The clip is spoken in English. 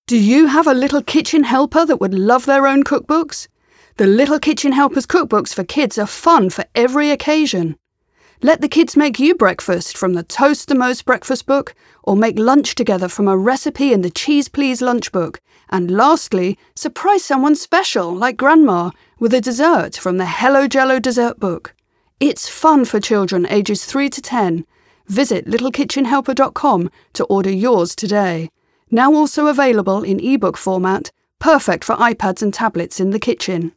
Do you have a little kitchen helper that would love their own cookbooks? The Little Kitchen Helpers cookbooks for kids are fun for every occasion. Let the kids make you breakfast from the Toast the Most breakfast book, or make lunch together from a recipe in the Cheese Please lunch book. And lastly, surprise someone special, like Grandma, with a dessert from the Hello Jello dessert book. It's fun for children ages 3 to 10. Visit littlekitchenhelper.com to order yours today. Now also available in ebook format, perfect for iPads and tablets in the kitchen.